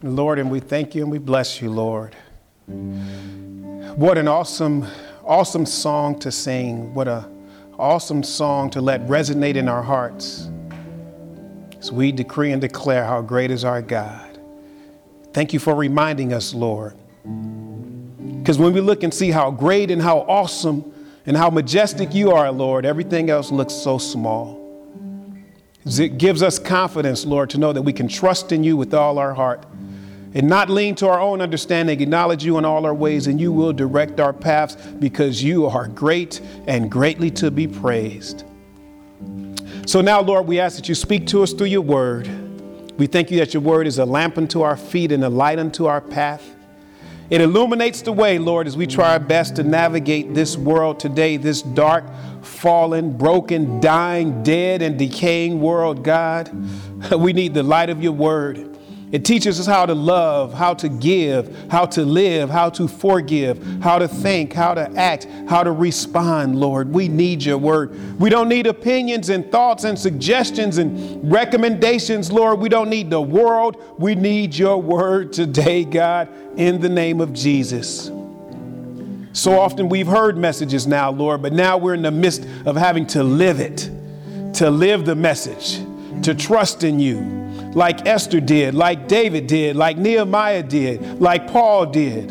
Lord, and we thank you and we bless you, Lord. What an awesome song to sing. What an awesome song to let resonate in our hearts as we decree and declare how great is our God. Thank you for reminding us, Lord. Because when we look and see how great and how awesome and how majestic you are, Lord, everything else looks so small. It gives us confidence, Lord, to know that we can trust in you with all our heart and not lean to our own understanding, acknowledge you in all our ways, and you will direct our paths because you are great and greatly to be praised. So now, Lord, we ask that you speak to us through your word. We thank you that your word is a lamp unto our feet and a light unto our path. It illuminates the way, Lord, as we try our best to navigate this world today, this dark, fallen, broken, dying, dead, and decaying world, God. We need the light of your word. It teaches us how to love, how to give, how to live, how to forgive, how to think, how to act, how to respond, Lord. We need your word. We don't need opinions and thoughts and suggestions and recommendations, Lord. We don't need the world. We need your word today, God, in the name of Jesus. So often we've heard messages now, Lord, but now we're in the midst of having to live it, to live the message, to trust in you. Like Esther did, like David did, like Nehemiah did, like Paul did,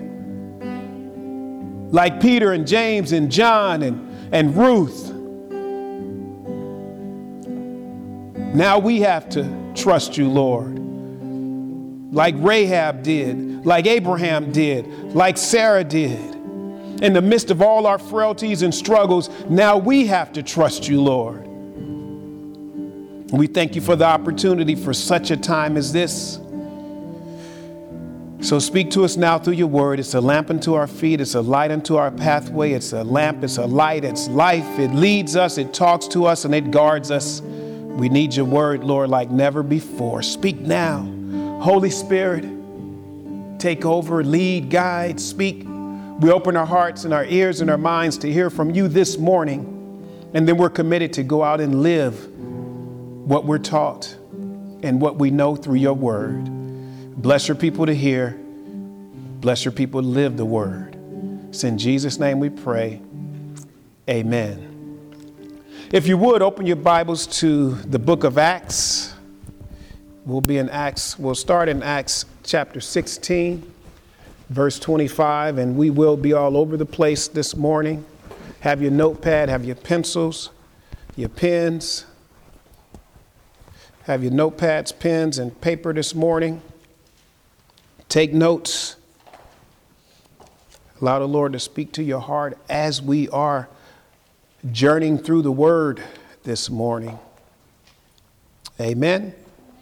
like Peter and James and John and Ruth. Now we have to trust you, Lord, like Rahab did, like Abraham did, like Sarah did. In the midst of all our frailties and struggles, now we have to trust you, Lord. We thank you for the opportunity for such a time as this. So speak to us now through your word. It's a lamp unto our feet. It's a light unto our pathway. It's a lamp. It's a light. It's life. It leads us. It talks to us and it guards us. We need your word, Lord, like never before. Speak now. Holy Spirit, take over, lead, guide, speak. We open our hearts and our ears and our minds to hear from you this morning. And then we're committed to go out and live what we're taught and what we know through your word. Bless your people to hear. Bless your people to live the word. It's in Jesus' name we pray. Amen. If you would, open your Bibles to the book of Acts. We'll start in Acts chapter 16, verse 25, and we will be all over the place this morning. Have your notepad, have your pencils, your pens. Have your notepads, pens, and paper this morning. Take notes. Allow the Lord to speak to your heart as we are journeying through the word this morning. Amen.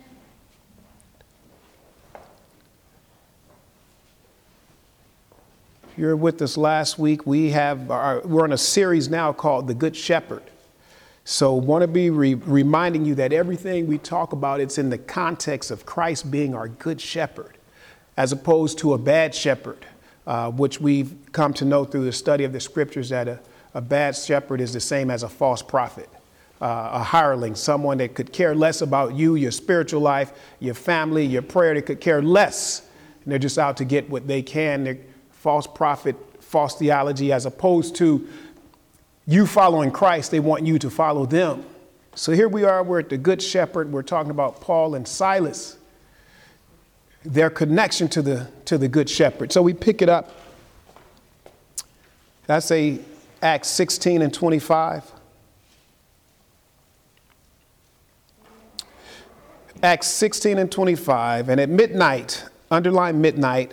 If you were with us last week, we're on a series now called The Good Shepherd. So want to be reminding you that everything we talk about, it's in the context of Christ being our good shepherd, as opposed to a bad shepherd, which we've come to know through the study of the scriptures that a bad shepherd is the same as a false prophet, a hireling, someone that could care less about you, your spiritual life, your family, your prayer. They could care less. And they're just out to get what they can. They're false prophet, false theology, as opposed to you following Christ. They want you to follow them. So here we are, we're at the Good Shepherd. We're talking about Paul and Silas, their connection to the Good Shepherd. So we pick it up. That's Acts 16 and 25. Acts 16 and 25. And at midnight, underline midnight,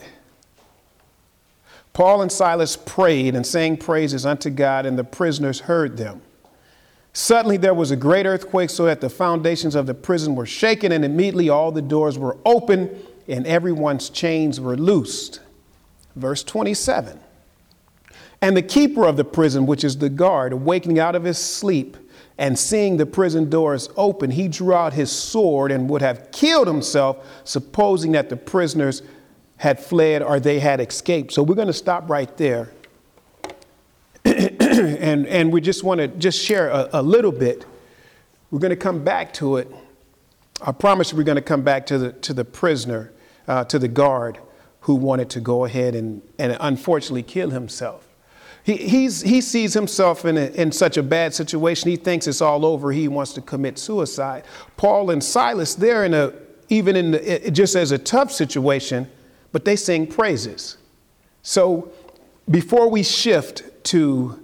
Paul and Silas prayed and sang praises unto God, and the prisoners heard them. Suddenly there was a great earthquake, so that the foundations of the prison were shaken, and immediately all the doors were open and everyone's chains were loosed. Verse 27. And the keeper of the prison, which is the guard, awakening out of his sleep and seeing the prison doors open, he drew out his sword and would have killed himself, supposing that the prisoners had fled or they had escaped. So we're going to stop right there. and we just want to just share a little bit. We're going to come back to it. I promise we're going to come back to the prisoner to the guard who wanted to go ahead and unfortunately kill himself. He sees himself in such a bad situation. He thinks it's all over. He wants to commit suicide. Paul and Silas, they're just as a tough situation, but they sing praises. So before we shift to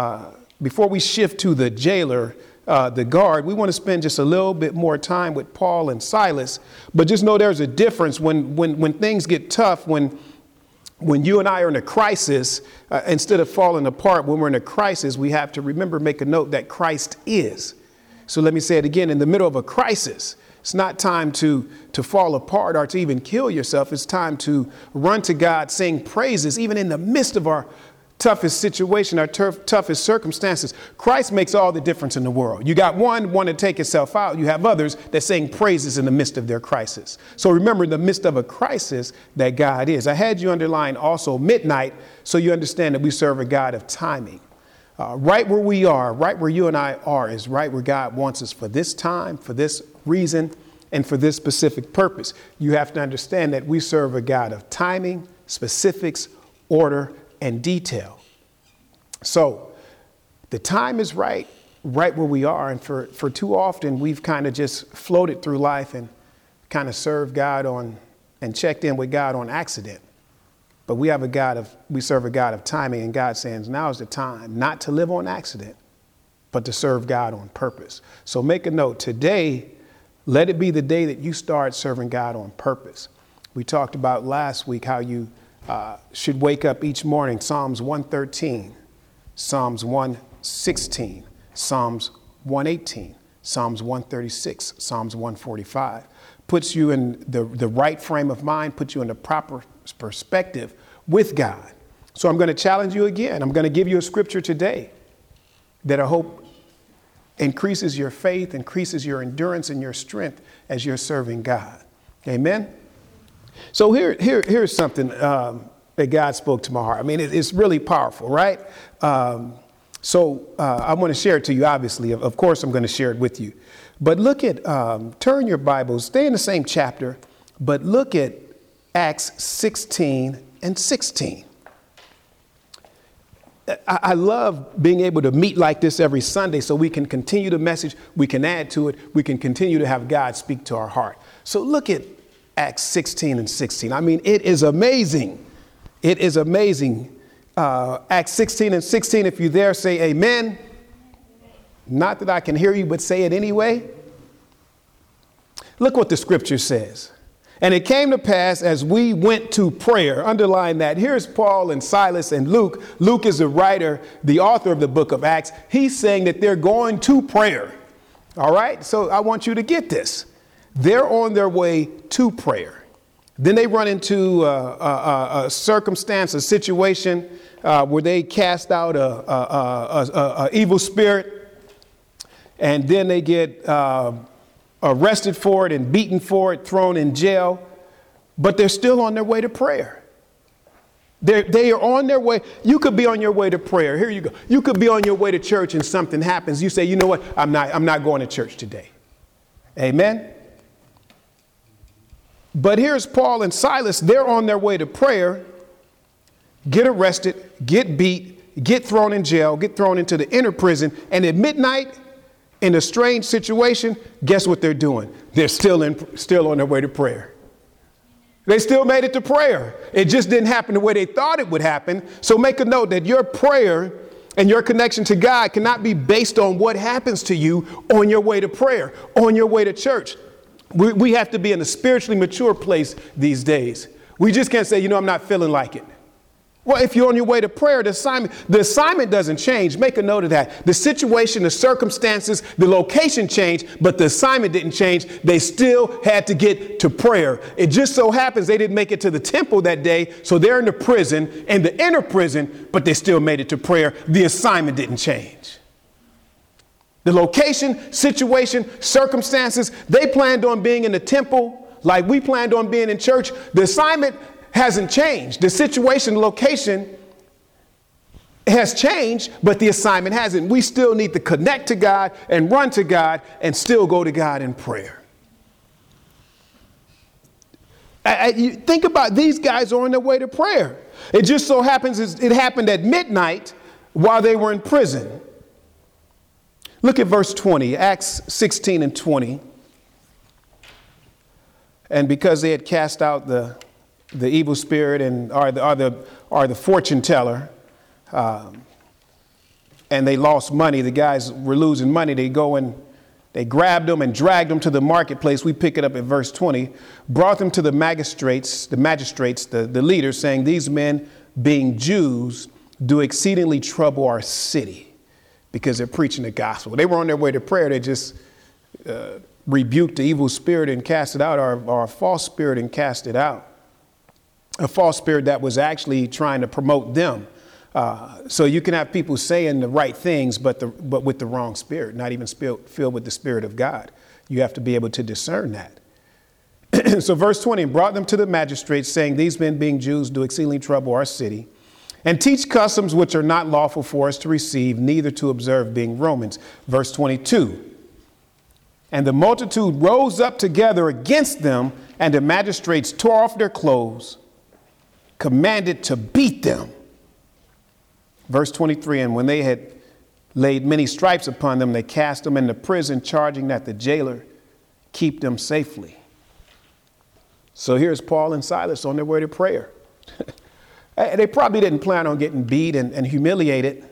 the jailer, the guard, we want to spend just a little bit more time with Paul and Silas. But just know there's a difference when things get tough, when you and I are in a crisis, instead of falling apart, when we're in a crisis, we have to remember, make a note that Christ is. So let me say it again, in the middle of a crisis, it's not time to fall apart or to even kill yourself. It's time to run to God, sing praises, even in the midst of our toughest situation, our toughest circumstances. Christ makes all the difference in the world. You got one to take itself out. You have others that sing praises in the midst of their crisis. So remember, in the midst of a crisis, that God is. I had you underline also midnight, so you understand that we serve a God of timing. Right where we are, right where you and I are, is right where God wants us for this time, for this reason, and for this specific purpose. You have to understand that we serve a God of timing, specifics, order, and detail. So the time is right where we are. And for too often, we've kind of just floated through life and kind of served God and checked in with God on accident. But we serve a God of timing, and God says now is the time not to live on accident, but to serve God on purpose. So make a note today, let it be the day that you start serving God on purpose. We talked about last week how you should wake up each morning. Psalms 113, Psalms 116, Psalms 118, Psalms 136, Psalms 145. Puts you in the right frame of mind, puts you in the proper perspective with God. So I'm going to challenge you again. I'm going to give you a scripture today that I hope increases your faith, increases your endurance and your strength as you're serving God. Amen. So here's something that God spoke to my heart. I mean, it's really powerful, right? So I want to share it to you, obviously. Of course, I'm going to share it with you. But look at, turn your Bibles, stay in the same chapter, but look at Acts 16 and 16. I love being able to meet like this every Sunday so we can continue the message, we can add to it, we can continue to have God speak to our heart. So look at Acts 16 and 16. I mean, it is amazing. It is amazing. Acts 16 and 16, if you're there, say amen. Not that I can hear you, but say it anyway. Look what the scripture says. And it came to pass as we went to prayer, underline that. Here's Paul and Silas and Luke. Luke is the writer, the author of the book of Acts. He's saying that they're going to prayer. All right. So I want you to get this. They're on their way to prayer. Then they run into a circumstance, a situation where they cast out a evil spirit. And then they get arrested for it and beaten for it, thrown in jail, but they're still on their way to prayer. They are on their way. You could be on your way to prayer. Here you go. You could be on your way to church and something happens. You say, you know what? I'm not going to church today. Amen. But here's Paul and Silas. They're on their way to prayer, get arrested, get beat, get thrown in jail, get thrown into the inner prison. And at midnight, in a strange situation, guess what they're doing? They're still on their way to prayer. They still made it to prayer. It just didn't happen the way they thought it would happen. So make a note that your prayer and your connection to God cannot be based on what happens to you on your way to prayer, on your way to church. We have to be in a spiritually mature place these days. We just can't say, I'm not feeling like it. Well, if you're on your way to prayer, the assignment doesn't change. Make a note of that. The situation, the circumstances, the location changed, but the assignment didn't change. They still had to get to prayer. It just so happens they didn't make it to the temple that day, so they're in the prison, in the inner prison, but they still made it to prayer. The assignment didn't change. The location, situation, circumstances, they planned on being in the temple like we planned on being in church. The assignment hasn't changed. The situation, location has changed, but the assignment hasn't. We still need to connect to God and run to God and still go to God in prayer. You think about, these guys are on their way to prayer. It just so happens it happened at midnight while they were in prison. Look at verse 20, Acts 16 and 20. And because they had cast out the evil spirit or the fortune teller, and they lost money, the guys were losing money. They go and they grabbed them and dragged them to the marketplace. We pick it up at verse 20, brought them to the magistrates, the leaders, saying, these men, being Jews, do exceedingly trouble our city because they're preaching the gospel. They were on their way to prayer. They just rebuked the evil spirit and cast it out, or a false spirit and cast it out. A false spirit that was actually trying to promote them. So you can have people saying the right things, but with the wrong spirit, not even filled with the Spirit of God. You have to be able to discern that. So verse 20, brought them to the magistrates, saying, these men, being Jews, do exceedingly trouble our city, and teach customs which are not lawful for us to receive, neither to observe, being Romans. Verse 22, and the multitude rose up together against them, and the magistrates tore off their clothes, commanded to beat them. Verse 23, and when they had laid many stripes upon them, they cast them into prison, charging that the jailer keep them safely. So here's Paul and Silas on their way to prayer. They probably didn't plan on getting beat and humiliated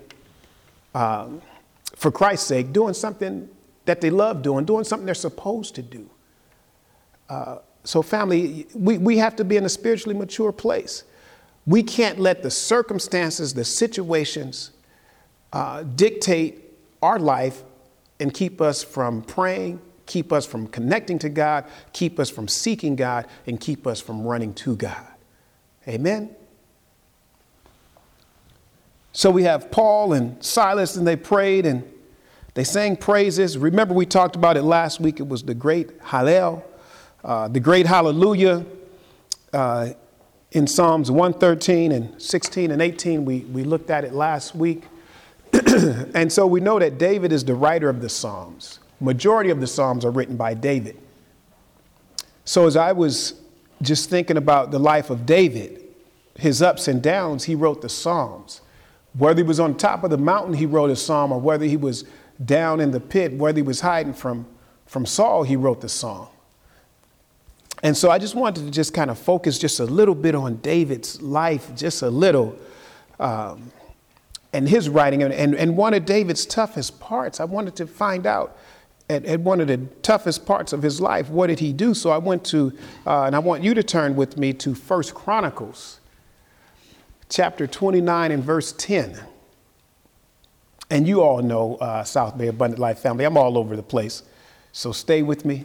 for Christ's sake, doing something that they love doing something they're supposed to do. So family, we have to be in a spiritually mature place. We can't let the circumstances, the situations dictate our life and keep us from praying, keep us from connecting to God, keep us from seeking God, and keep us from running to God. Amen. So we have Paul and Silas, and they prayed and they sang praises. Remember, we talked about it last week. It was the great Hallel, the great hallelujah. In Psalms 113 and 16 and 18, we looked at it last week. And so we know that David is the writer of the Psalms. Majority of the Psalms are written by David. So as I was just thinking about the life of David, his ups and downs, he wrote the Psalms. Whether he was on top of the mountain, he wrote a psalm, or whether he was down in the pit, whether he was hiding from Saul, he wrote the psalm. And so I just wanted to just kind of focus just a little bit on David's life, just a little, and his writing. And one of David's toughest parts, I wanted to find out at one of the toughest parts of his life, what did he do? So I went to, and I want you to turn with me to 1 Chronicles, chapter 29 and verse 10. And you all know South Bay Abundant Life family. I'm all over the place. So stay with me.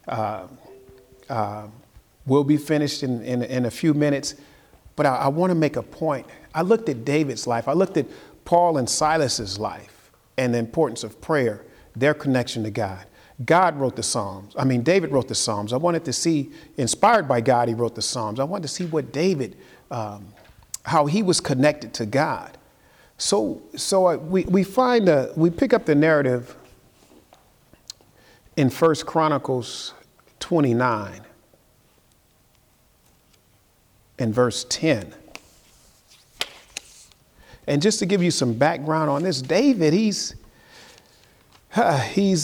We'll be finished in a few minutes, but I want to make a point. I looked at David's life. I looked at Paul and Silas's life and the importance of prayer, their connection to God. God wrote the Psalms. David wrote the Psalms. I wanted to see, inspired by God, he wrote the Psalms. I wanted to see what David, how he was connected to God. So we pick up the narrative in 1 Chronicles 29 and verse 10. And just to give you some background on this, David, he's on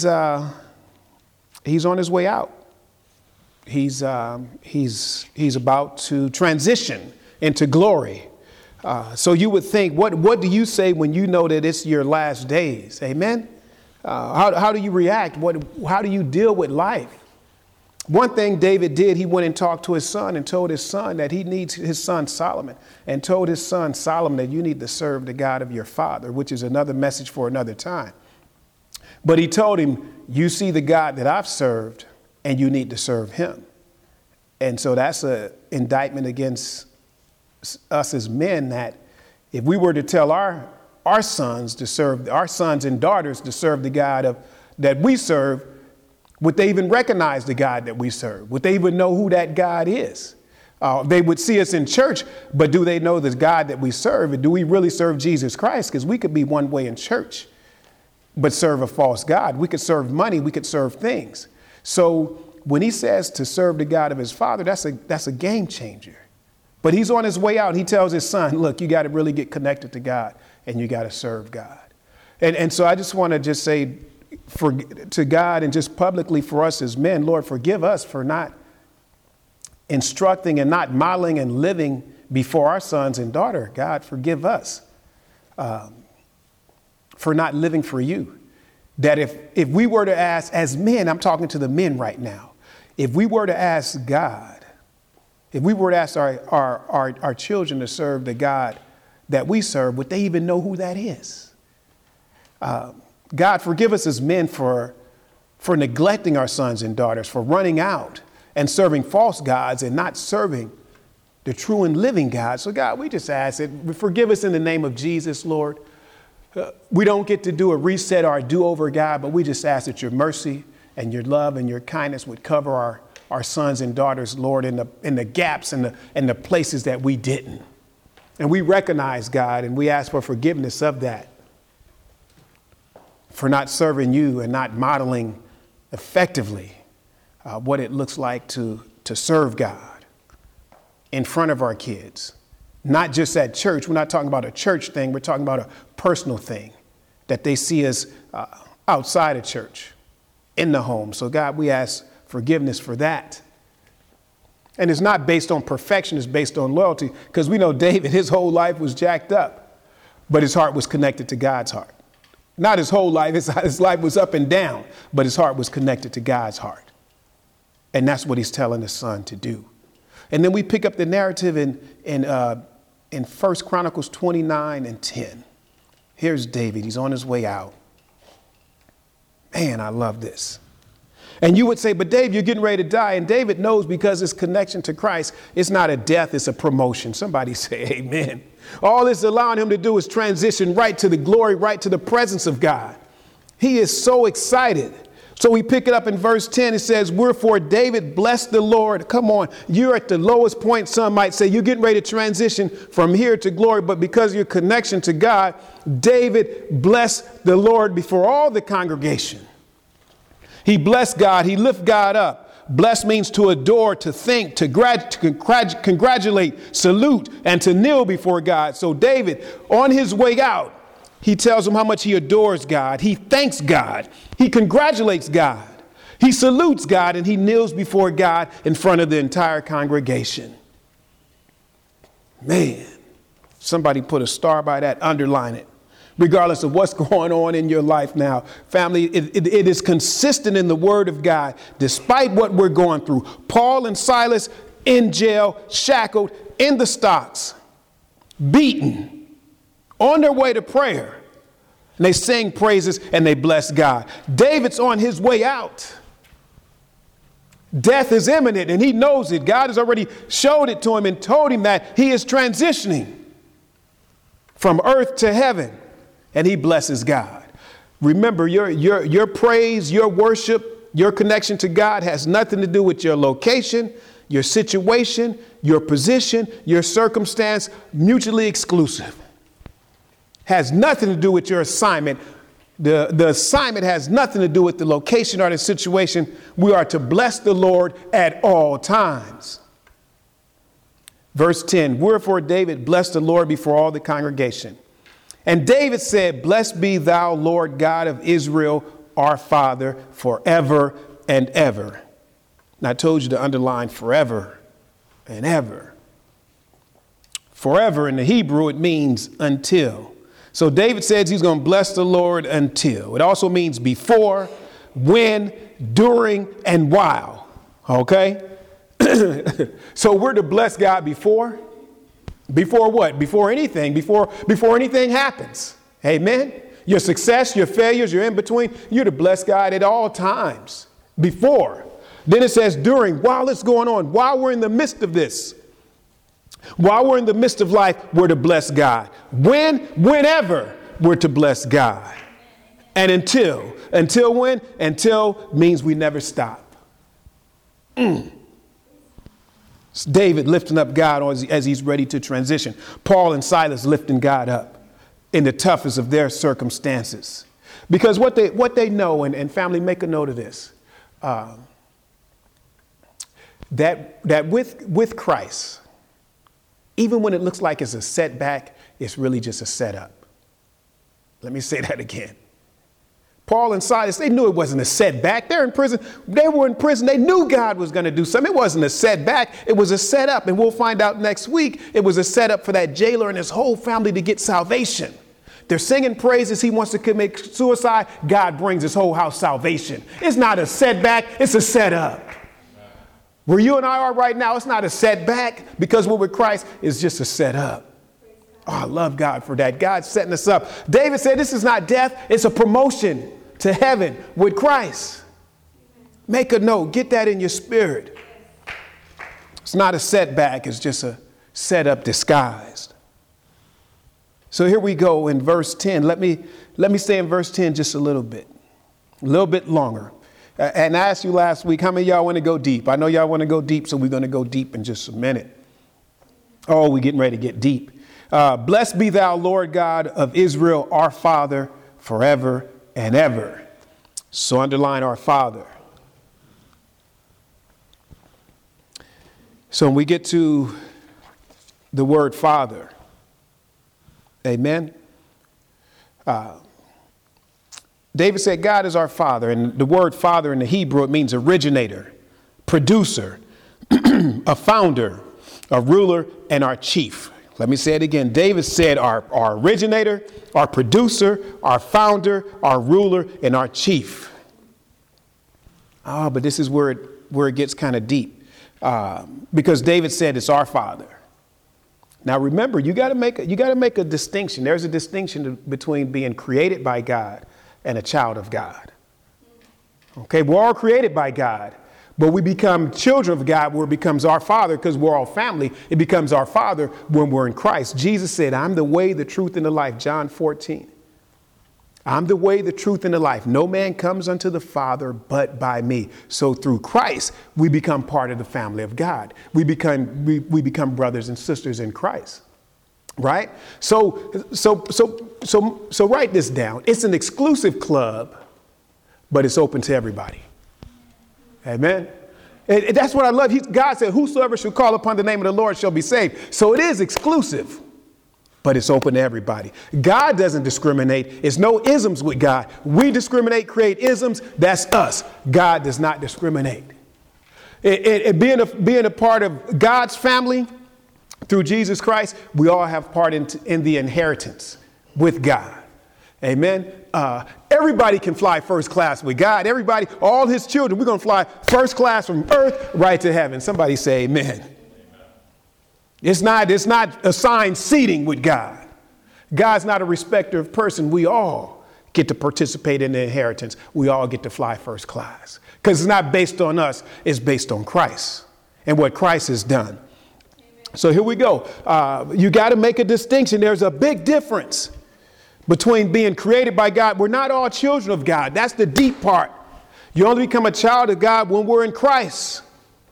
his way out. He's about to transition into glory. So you would think, what do you say when you know that it's your last days? Amen. How do you react? How do you deal with life? One thing David did, he went and talked to his son and told his son that he needs his son Solomon, and told his son Solomon that you need to serve the God of your father, which is another message for another time. But he told him, you see the God that I've served, and you need to serve him. And so that's an indictment against us as men, that if we were to tell our sons to serve, our sons and daughters to serve the God that we serve, would they even recognize the God that we serve? Would they even know who that God is? They would see us in church, but do they know the God that we serve? And do we really serve Jesus Christ? Because we could be one way in church, but serve a false God. We could serve money. We could serve things. So when he says to serve the God of his father, that's a game changer. But he's on his way out. He tells his son, look, you got to really get connected to God and you got to serve God. And so I just want to just say to God and just publicly for us as men, Lord, forgive us for not instructing and not modeling and living before our sons and daughter. God, forgive us for not living for you. That if we were to ask as men, I'm talking to the men right now, if we were to ask God, if we were to ask our children to serve the God that we serve, would they even know who that is? God, forgive us as men for neglecting our sons and daughters, for running out and serving false gods and not serving the true and living God. So God, we just ask that forgive us in the name of Jesus, Lord. We don't get to do a reset or a do-over, God, but we just ask that your mercy and your love and your kindness would cover our sons and daughters, Lord, in the gaps and the places that we didn't. And we recognize, God, and we ask for forgiveness of that, for not serving you and not modeling effectively what it looks like to serve God in front of our kids. Not just at church. We're not talking about a church thing. We're talking about a personal thing that they see us outside of church, in the home. So God, we ask forgiveness for that. And it's not based on perfection. It's based on loyalty, because we know David, his whole life was jacked up, but his heart was connected to God's heart. Not his whole life. His life was up and down, but his heart was connected to God's heart. And that's what he's telling his son to do. And then we pick up the narrative in 1 Chronicles 29 and 10. Here's David. He's on his way out. Man, I love this. And you would say, but Dave, you're getting ready to die. And David knows, because his connection to Christ, it's not a death, it's a promotion. Somebody say amen. All it's allowing him to do is transition right to the glory, right to the presence of God. He is so excited. So we pick it up in verse 10. It says, wherefore David blessed the Lord. Come on. You're at the lowest point. Some might say you're getting ready to transition from here to glory. But because of your connection to God, David blessed the Lord before all the congregation. He blessed God. He lifted God up. Bless means to adore, to think, to congratulate, salute, and to kneel before God. So David, on his way out, he tells him how much he adores God. He thanks God. He congratulates God. He salutes God, and he kneels before God in front of the entire congregation. Man, somebody put a star by that, underline it. Regardless of what's going on in your life now, family, it is consistent in the word of God, despite what we're going through. Paul and Silas in jail, shackled, in the stocks, beaten, on their way to prayer. And they sing praises and they bless God. David's on his way out. Death is imminent and he knows it. God has already showed it to him and told him that he is transitioning from earth to heaven, and he blesses God. Remember, your praise, your worship, your connection to God has nothing to do with your location, your situation, your position, your circumstance, mutually exclusive. Has nothing to do with your assignment. The assignment has nothing to do with the location or the situation. We are to bless the Lord at all times. Verse 10, wherefore David blessed the Lord before all the congregation. And David said, blessed be thou, Lord God of Israel, our Father, forever and ever. And I told you to underline forever and ever. Forever in the Hebrew, it means until. So David says he's going to bless the Lord until. It also means before, when, during, and while. Okay? So we're to bless God before. Before what? Before anything. Before anything happens. Amen? Your success, your failures, your in-between, you're to bless God at all times. Before. Then it says during, while it's going on, while we're in the midst of this. While we're in the midst of life, we're to bless God. Whenever we're to bless God. And until. Until when? Until means we never stop. It's David lifting up God as he's ready to transition. Paul and Silas lifting God up in the toughest of their circumstances. Because what they know, and family, make a note of this. that with Christ, even when it looks like it's a setback, it's really just a setup. Let me say that again. Paul and Silas, they knew it wasn't a setback. They're in prison. They were in prison. They knew God was going to do something. It wasn't a setback. It was a setup. And we'll find out next week. It was a setup for that jailer and his whole family to get salvation. They're singing praises. He wants to commit suicide. God brings his whole house salvation. It's not a setback. It's a setup. Where you and I are right now, it's not a setback, because we're with Christ, it's just a setup. Oh, I love God for that. God's setting us up. David said this is not death. It's a promotion to heaven with Christ. Make a note. Get that in your spirit. It's not a setback. It's just a setup disguised. So here we go in verse 10. Let me stay in verse 10 just a little bit longer. And I asked you last week, how many of y'all want to go deep? I know y'all want to go deep, so we're going to go deep in just a minute. Oh, we're getting ready to get deep. Blessed be thou, Lord God of Israel, our Father, forever and ever. So underline our Father. So when we get to the word Father, amen. David said, God is our Father. And the word Father in the Hebrew, it means originator, producer, a founder, a ruler, and our chief. Let me say it again. David said our originator, our producer, our founder, our ruler, and our chief. But this is where it gets kind of deep. Because David said it's our Father. Now remember, you got to make a distinction. There's a distinction between being created by God and a child of God. Okay, we're all created by God, but we become children of God where it becomes our Father, because we're all family. It becomes our Father when we're in Christ. Jesus said, I'm the way, the truth, and the life. John 14. I'm the way, the truth, and the life. No man comes unto the Father but by me. So through Christ, we become part of the family of God. We become brothers and sisters in Christ. Right? So write this down. It's an exclusive club, but it's open to everybody. Amen. And that's what I love. God said, whosoever shall call upon the name of the Lord shall be saved. So it is exclusive, but it's open to everybody. God doesn't discriminate. It's no isms with God. We discriminate, create isms. That's us. God does not discriminate. Being a part of God's family, through Jesus Christ, we all have part in the inheritance with God. Amen. Everybody can fly first class with God. Everybody, all his children, we're going to fly first class from earth right to heaven. Somebody say amen. It's not assigned seating with God. God's not a respecter of person. We all get to participate in the inheritance. We all get to fly first class, because it's not based on us. It's based on Christ and what Christ has done. So here we go. You got to make a distinction. There's a big difference between being created by God. We're not all children of God. That's the deep part. You only become a child of God when we're in Christ.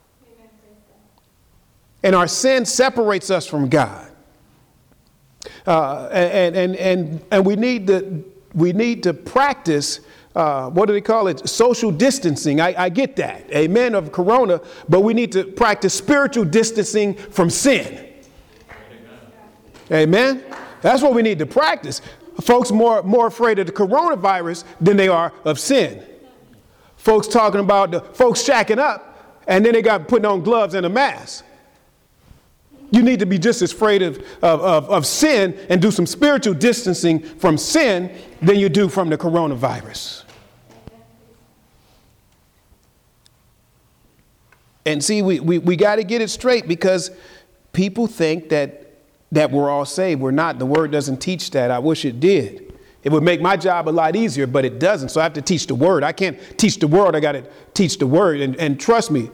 And our sin separates us from God. And we need to practice. What do they call it? Social distancing. I get that. Amen. Of Corona. But we need to practice spiritual distancing from sin. Amen. That's what we need to practice. Folks more afraid of the coronavirus than they are of sin. Folks talking about the folks shacking up, and then they got putting on gloves and a mask. You need to be just as afraid of sin and do some spiritual distancing from sin than you do from the coronavirus. And see, we got to get it straight, because people think that we're all saved. We're not. The word doesn't teach that. I wish it did. It would make my job a lot easier, but it doesn't. So I have to teach the word. I can't teach the word. I got to teach the word. And trust me,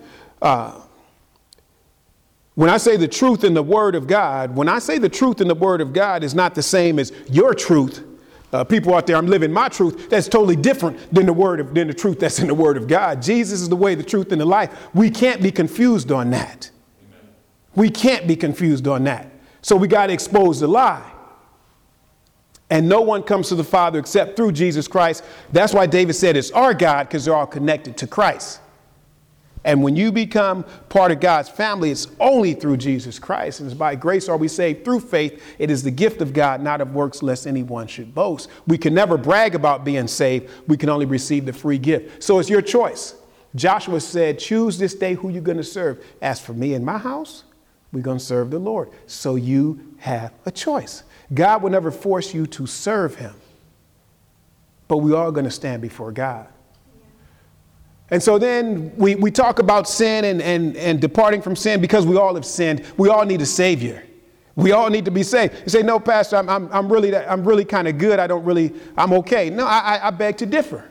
when I say the truth in the word of God, when I say the truth in the word of God is not the same as your truth. People out there, I'm living my truth. That's totally different than the truth that's in the word of God. Jesus is the way, the truth, and the life. We can't be confused on that. Amen. We can't be confused on that. So we got to expose the lie. And no one comes to the Father except through Jesus Christ. That's why David said it's our God, because they're all connected to Christ. And when you become part of God's family, it's only through Jesus Christ. And it's by grace are we saved through faith. It is the gift of God, not of works, lest anyone should boast. We can never brag about being saved. We can only receive the free gift. So it's your choice. Joshua said, choose this day who you're going to serve. As for me and my house, we're going to serve the Lord. So you have a choice. God will never force you to serve him. But we are going to stand before God. And so then we talk about sin and departing from sin because we all have sinned. We all need a savior. We all need to be saved. You say, no, Pastor, I'm really kind of good. I'm okay. No, I beg to differ.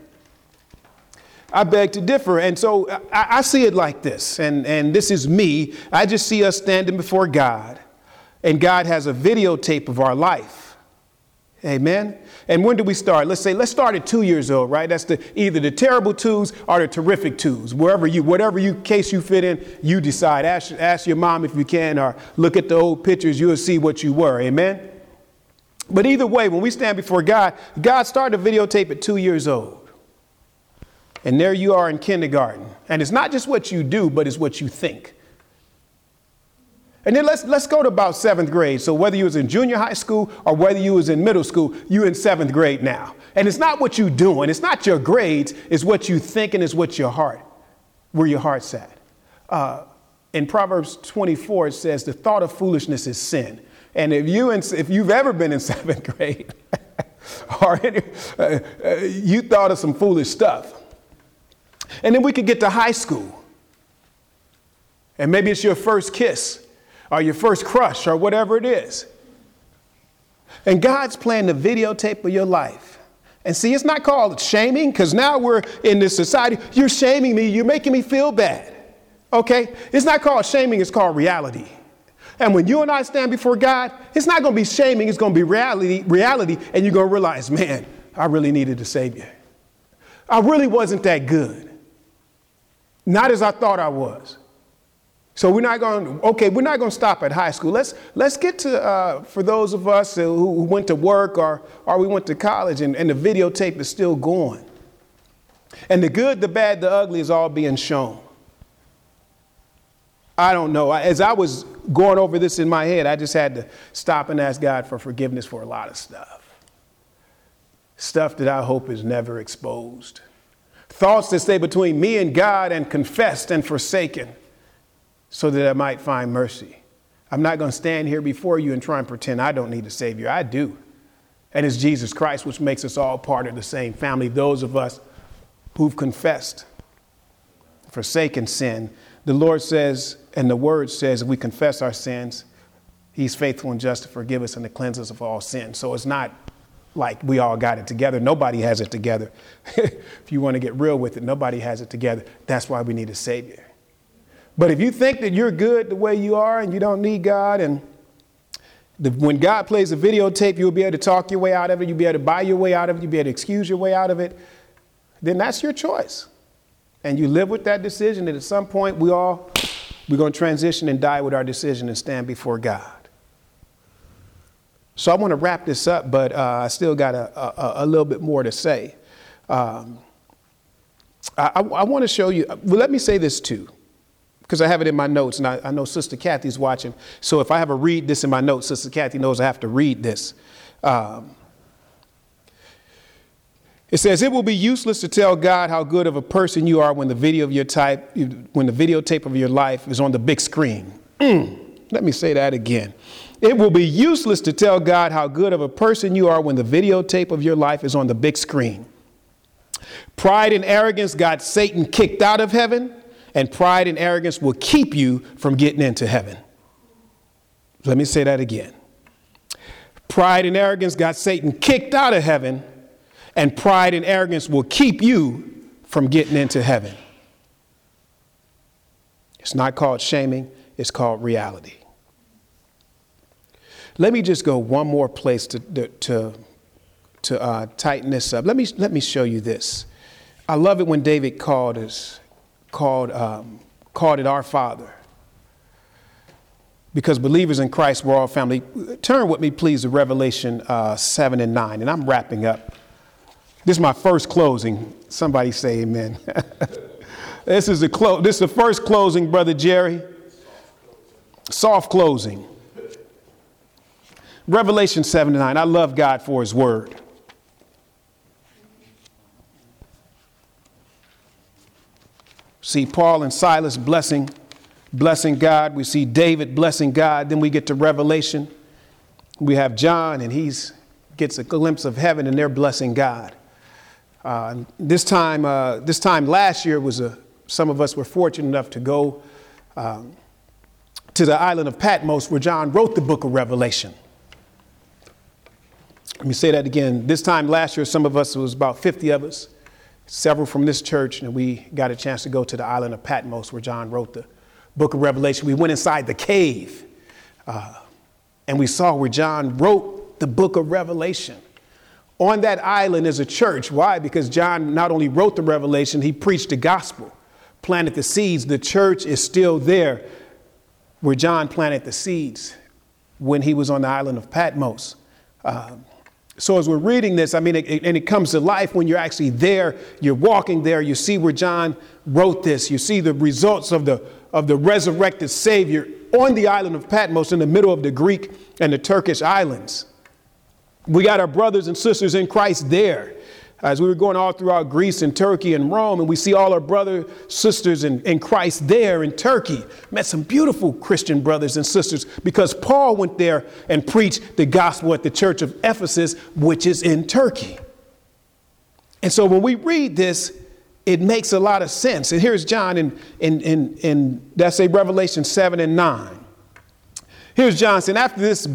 I beg to differ. And so I see it like this. And this is me. I just see us standing before God. And God has a videotape of our life. Amen. And when do we start? Let's start at 2 years old, right? That's either the terrible twos or the terrific twos. Whatever case you fit in, you decide. Ask your mom if you can, or look at the old pictures. You'll see what you were. Amen. But either way, when we stand before God, God started a videotape at 2 years old. And there you are in kindergarten. And it's not just what you do, but it's what you think. And then let's go to about 7th grade. So whether you was in junior high school or whether you was in middle school, you're in 7th grade now. And it's not what you're doing. It's not your grades. It's what you think and it's what where your heart's at. In Proverbs 24, it says the thought of foolishness is sin. And if you've ever been in 7th grade or you thought of some foolish stuff. And then we could get to high school. And maybe it's your first kiss. Or your first crush, or whatever it is. And God's playing the videotape of your life. And see, it's not called shaming, because now we're in this society. You're shaming me. You're making me feel bad. Okay? It's not called shaming. It's called reality. And when you and I stand before God, it's not going to be shaming. It's going to be reality. And you're going to realize, man, I really needed a savior. I really wasn't that good. Not as I thought I was. So we're not going to stop at high school. Let's get to, for those of us who went to work or we went to college and the videotape is still going. And the good, the bad, the ugly is all being shown. I don't know. As I was going over this in my head, I just had to stop and ask God for forgiveness for a lot of stuff. Stuff that I hope is never exposed. Thoughts that stay between me and God and confessed and forsaken. So that I might find mercy. I'm not going to stand here before you and try and pretend I don't need a savior. I do. And it's Jesus Christ, which makes us all part of the same family. Those of us who've confessed, forsaken sin. The Lord says, and the word says, if we confess our sins, he's faithful and just to forgive us and to cleanse us of all sin. So it's not like we all got it together. Nobody has it together. If you want to get real with it, nobody has it together. That's why we need a savior. But if you think that you're good the way you are and you don't need God, and when God plays a videotape, you'll be able to talk your way out of it, you'll be able to buy your way out of it, you'll be able to excuse your way out of it, then that's your choice. And you live with that decision that at some point we're going to transition and die with our decision and stand before God. So I want to wrap this up, but I still got a little bit more to say. I want to show you, well, let me say this too. Because I have it in my notes, and I know Sister Kathy's watching. So if I have to read this in my notes, Sister Kathy knows I have to read this. It says, it will be useless to tell God how good of a person you are when the videotape of your life is on the big screen. Let me say that again. It will be useless to tell God how good of a person you are when the videotape of your life is on the big screen. Pride and arrogance got Satan kicked out of heaven. And pride and arrogance will keep you from getting into heaven. Let me say that again. Pride and arrogance got Satan kicked out of heaven, and pride and arrogance will keep you from getting into heaven. It's not called shaming, it's called reality. Let me just go one more place to tighten this up. Let me show you this. I love it when David called it our Father. Because believers in Christ, we're all family. Turn with me, please, to Revelation 7 and 9. And I'm wrapping up. This is my first closing. Somebody say amen. This is the first closing, Brother Jerry. Soft closing. Revelation 7-9. I love God for his word. See Paul and Silas blessing God. We see David blessing God. Then we get to Revelation. We have John, and he gets a glimpse of heaven, and they're blessing God. This time last year some of us were fortunate enough to go to the island of Patmos, where John wrote the book of Revelation. Let me say that again. This time last year, some of us, it was about 50 of us, several from this church, and we got a chance to go to the island of Patmos, where John wrote the book of Revelation. We went inside the cave, and we saw where John wrote the book of Revelation. On that island is a church. Why? Because John not only wrote the Revelation, he preached the gospel, planted the seeds. The church is still there where John planted the seeds when he was on the island of Patmos. So as we're reading this, and it comes to life when you're actually there, you're walking there, you see where John wrote this, you see the results of the resurrected Savior on the island of Patmos in the middle of the Greek and the Turkish islands. We got our brothers and sisters in Christ there. As we were going all throughout Greece and Turkey and Rome, and we see all our brothers, sisters in Christ there in Turkey. Met some beautiful Christian brothers and sisters because Paul went there and preached the gospel at the church of Ephesus, which is in Turkey. And so when we read this, it makes a lot of sense. And here's John in that's a Revelation 7-9. Here's John saying, after this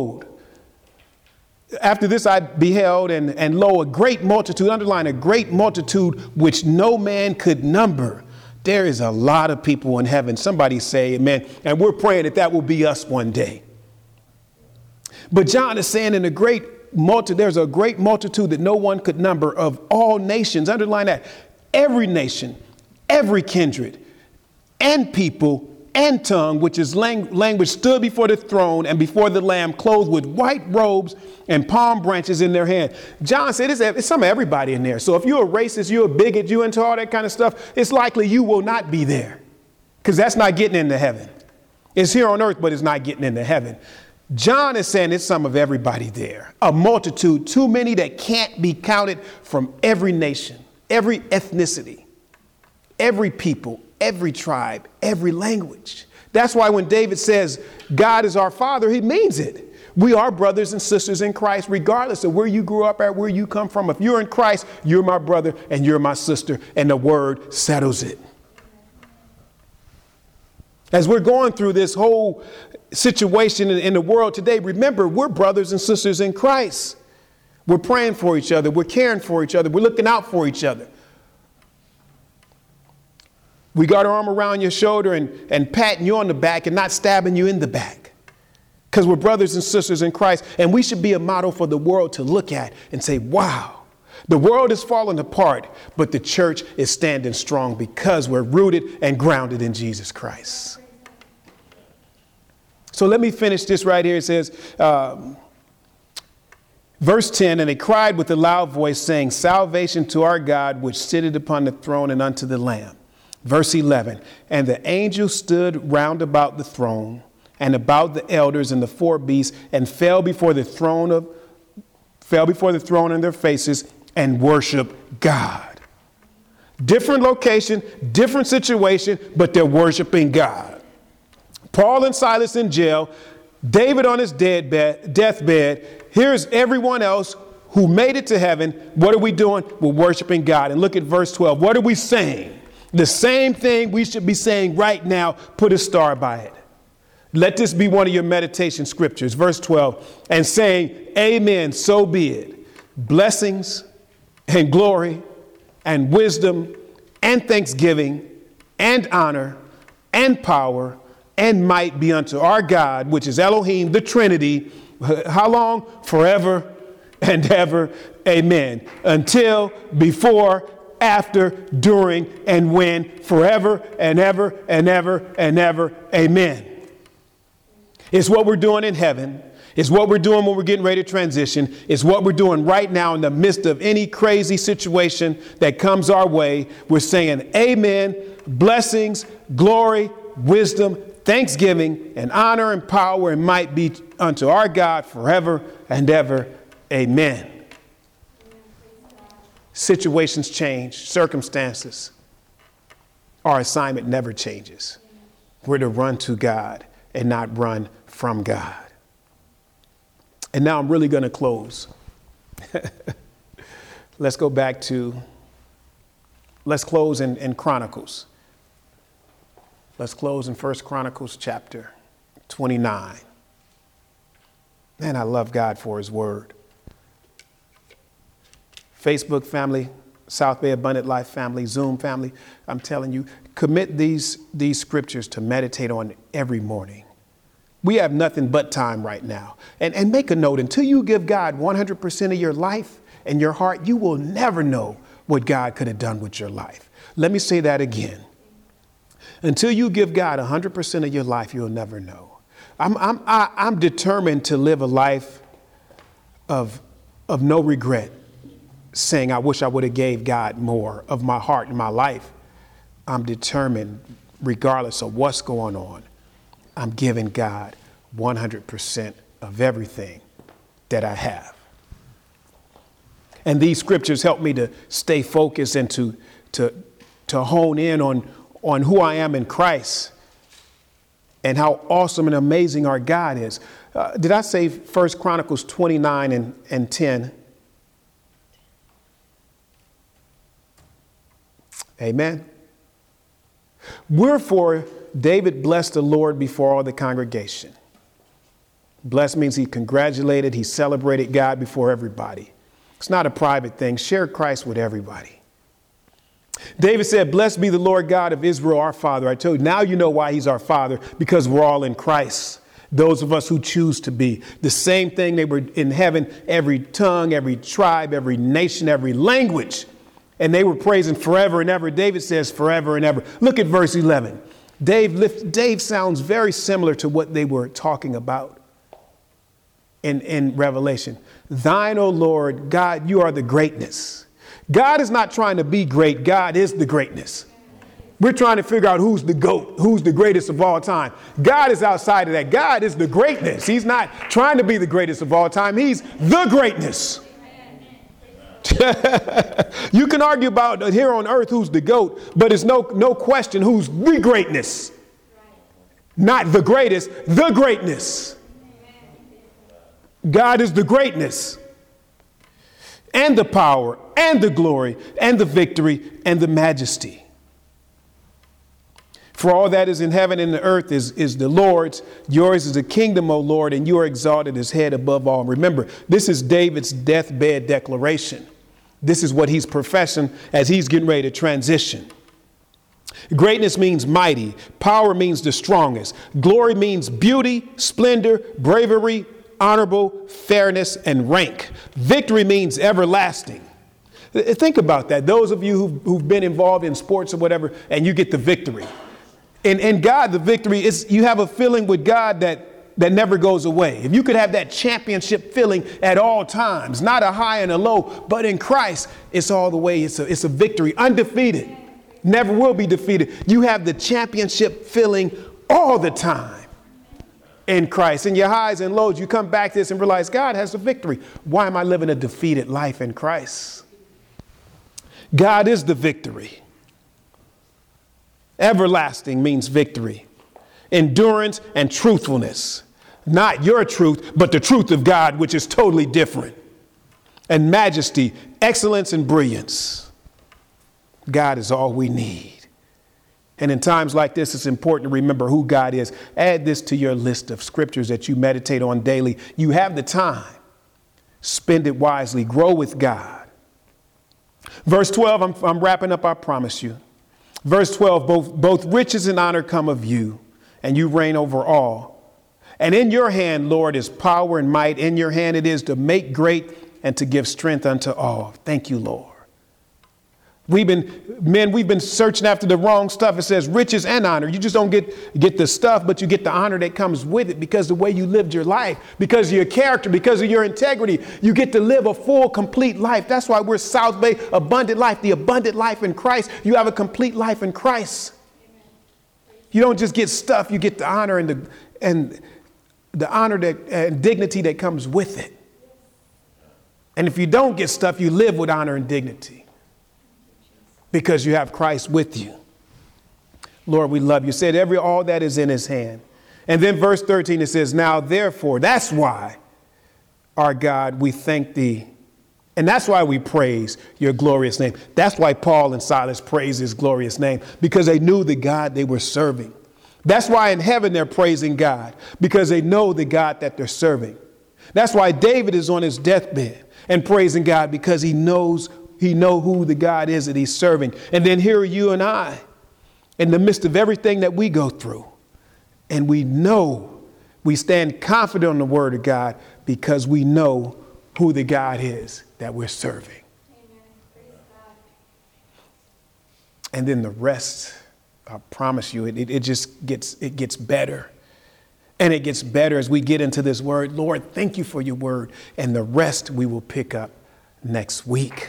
I beheld, and lo, a great multitude, underline a great multitude, which no man could number. There is a lot of people in heaven. Somebody say amen. And we're praying that will be us one day. But John is saying there's a great multitude that no one could number of all nations. Underline that. Every nation, every kindred, and people, and tongue, which is language, stood before the throne and before the Lamb, clothed with white robes and palm branches in their hand. John said it's some of everybody in there. So if you're a racist, you're a bigot, you're into all that kind of stuff, it's likely you will not be there, because that's not getting into heaven. It's here on earth, but it's not getting into heaven. John is saying it's some of everybody there, a multitude, too many that can't be counted, from every nation, every ethnicity, every people, every tribe, every language. That's why when David says God is our Father, he means it. We are brothers and sisters in Christ, regardless of where you grew up at, where you come from. If you're in Christ, you're my brother and you're my sister, and the word settles it. As we're going through this whole situation in the world today, remember, we're brothers and sisters in Christ. We're praying for each other. We're caring for each other. We're looking out for each other. We got our arm around your shoulder and patting you on the back and not stabbing you in the back, because we're brothers and sisters in Christ. And we should be a model for the world to look at and say, wow, the world is falling apart, but the church is standing strong because we're rooted and grounded in Jesus Christ. So let me finish this right here. It says, verse 10, and they cried with a loud voice, saying, salvation to our God, which sitteth upon the throne and unto the Lamb. Verse 11, and the angels stood round about the throne and about the elders and the four beasts, and fell before the throne in their faces and worshiped God. Different location, different situation, but they're worshiping God. Paul and Silas in jail, David on his deathbed. Here's everyone else who made it to heaven. What are we doing? We're worshiping God. And look at verse 12. What are we saying? The same thing we should be saying right now. Put a star by it. Let this be one of your meditation scriptures. Verse 12. And saying, amen, so be it. Blessings and glory and wisdom and thanksgiving and honor and power and might be unto our God, which is Elohim, the Trinity. How long? Forever and ever. Amen. Until, before, after, during, and when, forever and ever and ever and ever. Amen. It's what we're doing in heaven. It's what we're doing when we're getting ready to transition. It's what we're doing right now in the midst of any crazy situation that comes our way. We're saying amen, blessings, glory, wisdom, thanksgiving, and honor and power and might be unto our God forever and ever. Amen. Situations change, circumstances. Our assignment never changes. We're to run to God and not run from God. And now I'm really going to close. Let's go back to, let's close in Chronicles. Let's close in 1 Chronicles chapter 29. Man, I love God for his word. Facebook family, South Bay Abundant Life family, Zoom family, I'm telling you, commit these scriptures to meditate on every morning. We have nothing but time right now. And make a note, until you give God 100% of your life and your heart, you will never know what God could have done with your life. Let me say that again. Until you give God 100% of your life, you'll never know. I'm determined to live a life of no regret, saying I wish I would have gave God more of my heart and my life. I'm determined, regardless of what's going on, I'm giving God 100% of everything that I have. And these scriptures help me to stay focused and to hone in on who I am in Christ and how awesome and amazing our God is. Did I say 1 Chronicles 29 and 10? Amen. Wherefore, David blessed the Lord before all the congregation. Blessed means he congratulated, he celebrated God before everybody. It's not a private thing. Share Christ with everybody. David said, blessed be the Lord God of Israel, our Father. I told you, now you know why he's our Father, because we're all in Christ. Those of us who choose to be. The same thing, they were in heaven, every tongue, every tribe, every nation, every language. And they were praising forever and ever. David says forever and ever. Look at verse 11. Dave sounds very similar to what they were talking about in Revelation. Thine, O Lord, God, you are the greatness. God is not trying to be great. God is the greatness. We're trying to figure out who's the GOAT, who's the greatest of all time. God is outside of that. God is the greatness. He's not trying to be the greatest of all time. He's the greatness. You can argue about here on earth who's the GOAT, but it's no question who's the greatness. Not the greatest, the greatness. God is the greatness and the power and the glory and the victory and the majesty. For all that is in heaven and the earth is the Lord's. Yours is the kingdom, O Lord, and you are exalted as head above all. Remember, this is David's deathbed declaration. This is what he's professing as he's getting ready to transition. Greatness means mighty. Power means the strongest. Glory means beauty, splendor, bravery, honorable, fairness, and rank. Victory means everlasting. Think about that. Those of you who've been involved in sports or whatever, and you get the victory. In God, the victory is you have a feeling with God that never goes away. If you could have that championship feeling at all times, not a high and a low, but in Christ, it's all the way. It's a victory, undefeated, never will be defeated. You have the championship feeling all the time in Christ. In your highs and lows, you come back to this and realize God has the victory. Why am I living a defeated life in Christ? God is the victory. Everlasting means victory, endurance, and truthfulness. Not your truth, but the truth of God, which is totally different. And majesty, excellence, and brilliance. God is all we need. And in times like this, it's important to remember who God is. Add this to your list of scriptures that you meditate on daily. You have the time. Spend it wisely. Grow with God. Verse 12, I'm wrapping up, I promise you. Verse 12, both riches and honor come of you, and you reign over all. And in your hand, Lord, is power and might. In your hand it is to make great and to give strength unto all. Thank you, Lord. We've been searching after the wrong stuff. It says riches and honor. You just don't get the stuff, but you get the honor that comes with it because the way you lived your life, because of your character, because of your integrity, you get to live a full, complete life. That's why we're South Bay Abundant Life, the abundant life in Christ. You have a complete life in Christ. You don't just get stuff, you get the honor and the honor and dignity that comes with it. And if you don't get stuff, you live with honor and dignity because you have Christ with you. Lord, we love you. Said all that is in his hand. And then verse 13, it says, now, therefore, that's why, our God, we thank thee. And that's why we praise your glorious name. That's why Paul and Silas praised his glorious name, because they knew the God they were serving. That's why in heaven they're praising God, because they know the God that they're serving. That's why David is on his deathbed and praising God, because he knows who the God is that he's serving. And then here are you and I in the midst of everything that we go through. And we know, we stand confident on the word of God because we know who the God is that we're serving. And then the rest, I promise you, it just gets better. And it gets better as we get into this word. Lord, thank you for your word. And the rest we will pick up next week.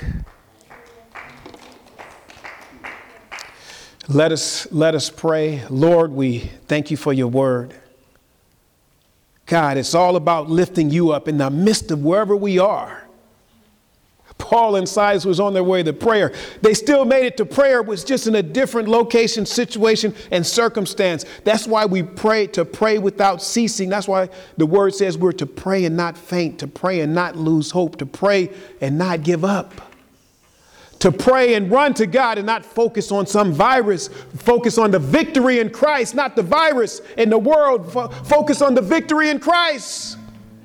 Let us pray. Lord, we thank you for your word. God, it's all about lifting you up in the midst of wherever we are. Paul and Silas was on their way to prayer. They still made it to prayer. It was just in a different location, situation, and circumstance. That's why we pray, to pray without ceasing. That's why the word says we're to pray and not faint, to pray and not lose hope, to pray and not give up. To pray and run to God and not focus on some virus. Focus on the victory in Christ, not the virus in the world. Focus on the victory in Christ.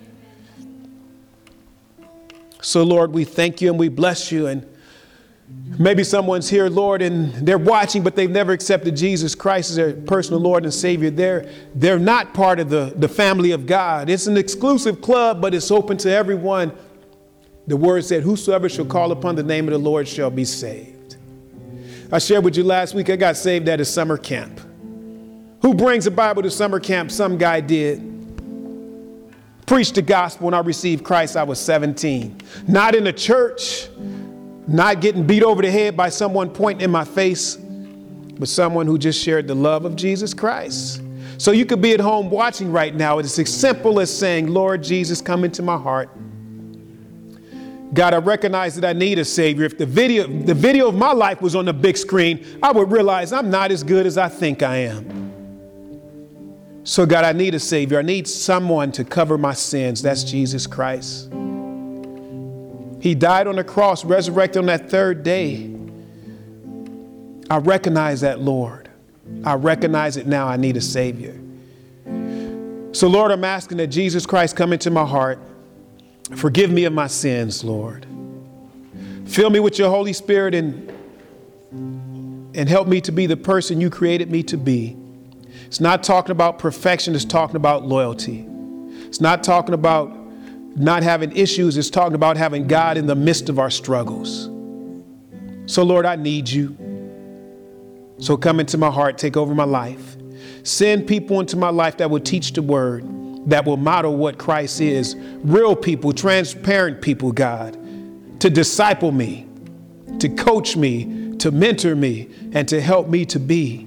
So, Lord, we thank you and we bless you. And maybe someone's here, Lord, and they're watching, but they've never accepted Jesus Christ as their personal Lord and Savior. They're not part of the family of God. It's an exclusive club, but it's open to everyone. The word said, whosoever shall call upon the name of the Lord shall be saved. I shared with you last week, I got saved at a summer camp. Who brings a Bible to summer camp? Some guy did. Preached the gospel when I received Christ, I was 17. Not in a church, not getting beat over the head by someone pointing in my face, but someone who just shared the love of Jesus Christ. So you could be at home watching right now. It's as simple as saying, Lord Jesus, come into my heart. God, I recognize that I need a Savior. If the video of my life was on the big screen, I would realize I'm not as good as I think I am. So God, I need a Savior. I need someone to cover my sins. That's Jesus Christ. He died on the cross, resurrected on that third day. I recognize that, Lord. I recognize it now. I need a Savior. So Lord, I'm asking that Jesus Christ come into my heart. Forgive me of my sins, Lord. Fill me with your Holy Spirit and help me to be the person you created me to be. It's not talking about perfection. It's talking about loyalty. It's not talking about not having issues. It's talking about having God in the midst of our struggles. So, Lord, I need you. So come into my heart, take over my life. Send people into my life that will teach the word, that will model what Christ is. Real people, transparent people, God, to disciple me, to coach me, to mentor me, and to help me to be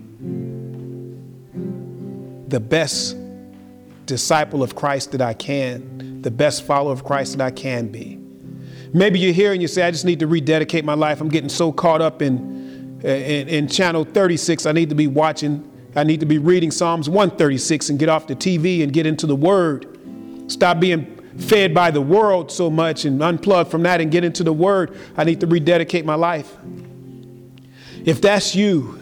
the best disciple of Christ that I can, the best follower of Christ that I can be. Maybe you're here and you say, I just need to rededicate my life. I'm getting so caught up in channel 36. I need to be reading Psalms 136 and get off the TV and get into the word. Stop being fed by the world so much and unplug from that and get into the word. I need to rededicate my life. If that's you,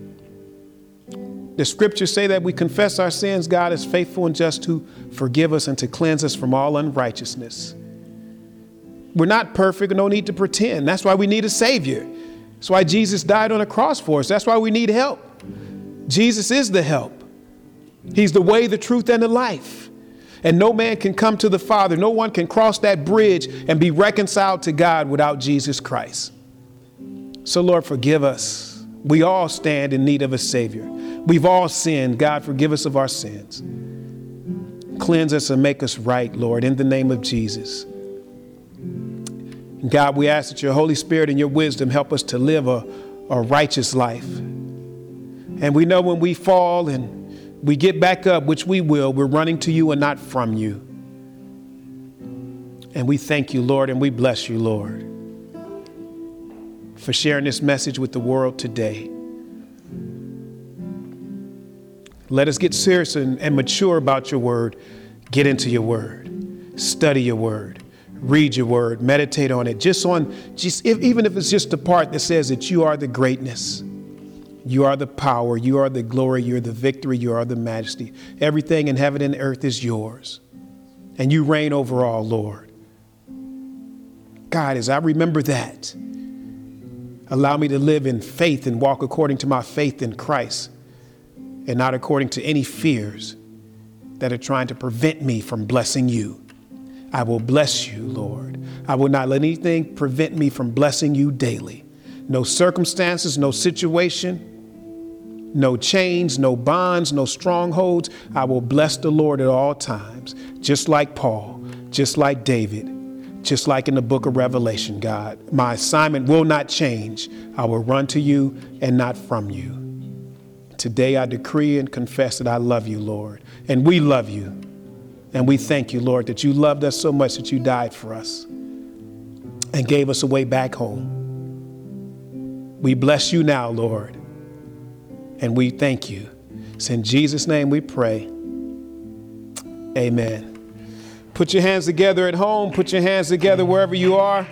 the scriptures say that we confess our sins. God is faithful and just to forgive us and to cleanse us from all unrighteousness. We're not perfect, no need to pretend. That's why we need a Savior. That's why Jesus died on the cross for us. That's why we need help. Jesus is the help. He's the way, the truth, and the life. And no man can come to the Father. No one can cross that bridge and be reconciled to God without Jesus Christ. So, Lord, forgive us. We all stand in need of a Savior. We've all sinned. God, forgive us of our sins. Cleanse us and make us right, Lord, in the name of Jesus. And God, we ask that your Holy Spirit and your wisdom help us to live a righteous life. And we know when we fall and we get back up, which we will, we're running to you and not from you. And we thank you, Lord, and we bless you, Lord, for sharing this message with the world today. Let us get serious and mature about your word. Get into your word. Study your word. Read your word. Meditate on it. Even if it's just the part that says that you are the greatness. You are the power. You are the glory. You're the victory. You are the majesty. Everything in heaven and earth is yours. And you reign over all, Lord. God, as I remember that, allow me to live in faith and walk according to my faith in Christ and not according to any fears that are trying to prevent me from blessing you. I will bless you, Lord. I will not let anything prevent me from blessing you daily. No circumstances, no situation, no chains, no bonds, no strongholds. I will bless the Lord at all times, just like Paul, just like David, just like in the book of Revelation, God. My assignment will not change. I will run to you and not from you. Today I decree and confess that I love you, Lord, and we love you. And we thank you, Lord, that you loved us so much that you died for us and gave us a way back home. We bless you now, Lord, and we thank you. It's in Jesus' name we pray. Amen. Put your hands together at home. Put your hands together wherever you are.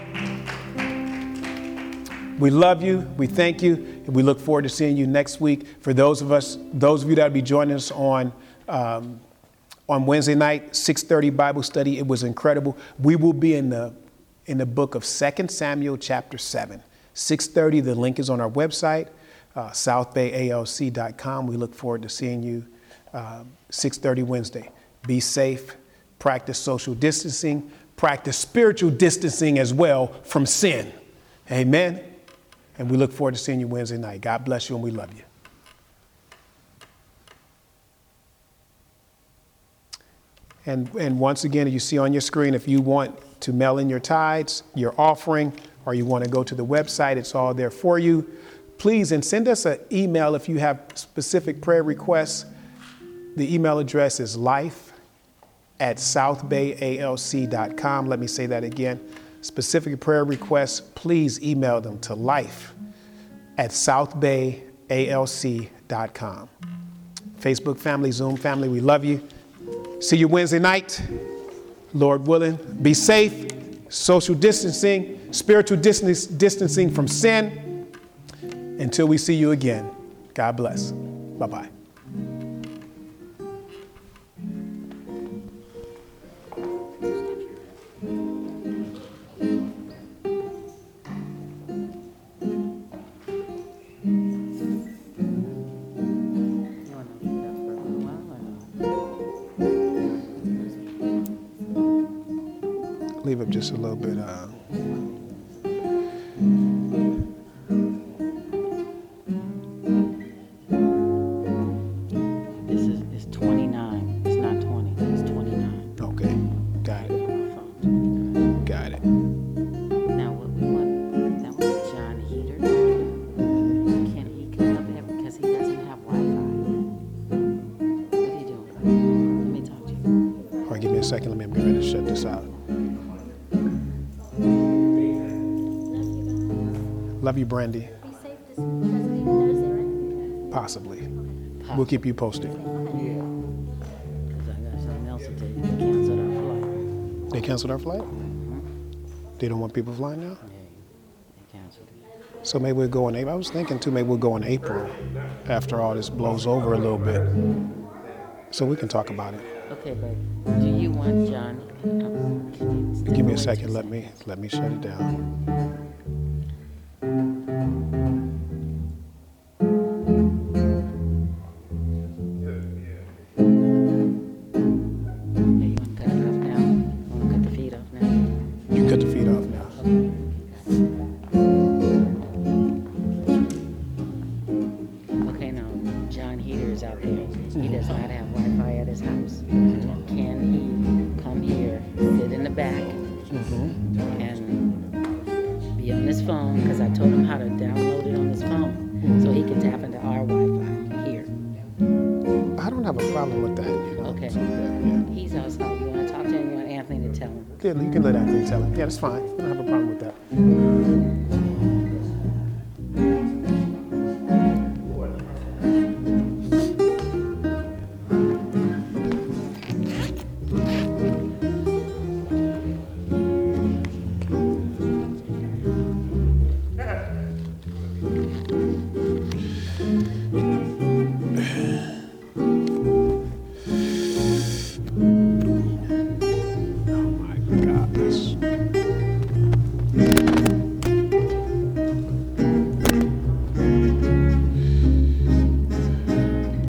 We love you. We thank you. And we look forward to seeing you next week. For those of you that will be joining us on Wednesday night, 6:30 Bible study. It was incredible. We will be in the book of 2 Samuel chapter 7. 6:30. The link is on our website, southbayalc.com. We look forward to seeing you 6:30 Wednesday. Be safe. Practice social distancing, practice spiritual distancing as well from sin. Amen. And we look forward to seeing you Wednesday night. God bless you and we love you. And once again, as you see on your screen, if you want to mail in your tithes, your offering, or you want to go to the website, it's all there for you. Please, and send us an email if you have specific prayer requests. The email address is life@southbayalc.com. Let me say that again. Specific prayer requests, please email them to life@southbayalc.com. Facebook family, Zoom family, we love you. See you Wednesday night, Lord willing. Be safe, social distancing, spiritual distancing from sin. Until we see you again, God bless. Bye-bye. Leave up just a little bit. It's 29. It's not 20. It's 29. Okay, got it. Got it. Now what we want, that was John Heater. Can he come up here because he doesn't have Wi-Fi? What are you doing? Let me talk to you. All right, give me a second. Let me get ready to shut this out. Love you, Brandy. Be safe this Thursday, right? Possibly. We'll keep you posted. Because I got something else to tell you. They canceled our flight. They canceled our flight? They don't want people flying now? Yeah, they canceled it. So maybe we'll go in April. I was thinking too, maybe we'll go in April after all this blows over a little bit. So we can talk about it. Okay, but do you want John? Can you step Give me a away second. just Let me shut it down. Hey, you want to cut it off now? You want to cut the feed off now? You can cut the feet off now. Yeah, you can let Anthony tell him. Yeah, that's fine. I don't have a problem with that.